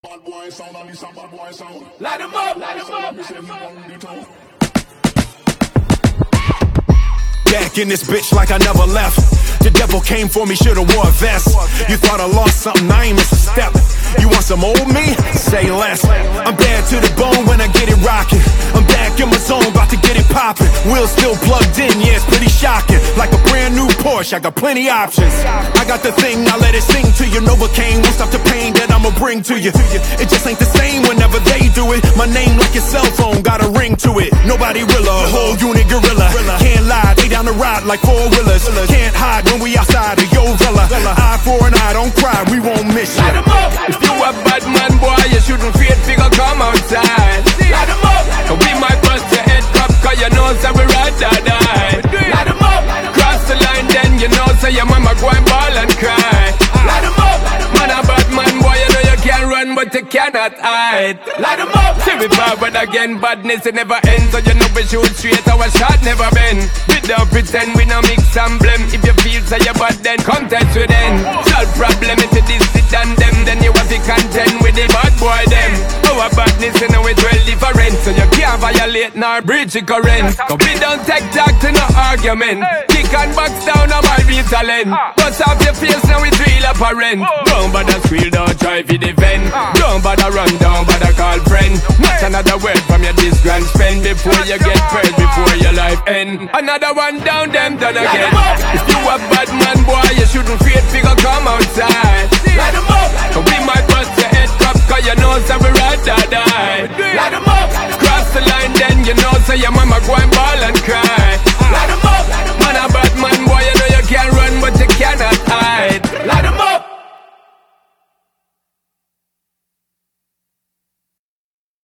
Bad boy sound, and this a bad boy sound. Light 'em up, light 'em up. Back in this bitch like I never left. The devil came for me, should've wore a vest. You thought I lost something, I ain't miss a step. You want some old me? Say less. I'm bad to the bone when I get it rockin'. I'm back in my zone, about to get it poppin'. Wheels still plugged in, yeah, it's pretty shocking. Like a brand new Porsche, I got plenty options. I got the thing, I let it sing to you. Novocaine won't stop the pain that I'ma bring to you. It just ain't the same whenever they do it. My name like your cell phone, got a ring to it. Nobody realer, whole unit gorilla. Can't lie, they down the ride like four-wheelers. Can't hide when we outside of your villa. Eye for an eye, don't cry, we won't miss you. Light 'em up. If you a bad man, boy, you shouldn't fear figure come outside. Light 'em up. We might bust your head cup, cause you know so we ride or die. Light 'em up. Cross the line then you know so your mama go and ball and cry. Light 'em up. Man a bad man, boy, you know you can run but you cannot hide. Light 'em up. See we forward again, badness it never ends. So you know we shoot straight, our shot never bend. We don't pretend we no mix and blame. If you feel so you bad then come touch with them. Solve problem if you this it and them. Then you have to contend with the bad boy them. Our badness you know it's well different. So you can't violate nor breach the current. Cause we don't take talk to no argument. Kick and box down on my real talent. Bust off your face now it's real apparent. Don't bother squeal, don't try to defend. Don't bother run, don't bother call friend. Not another word from your this grand spend. Before you get paid, before your life end. Another one down, them done again. If you a bad man, boy, you shouldn't fear figure come outside. Light 'em up. We might bust your head cup, cause you know so we ride or die. Light 'em up. Cross the line then you know so your mama go and ball and cry.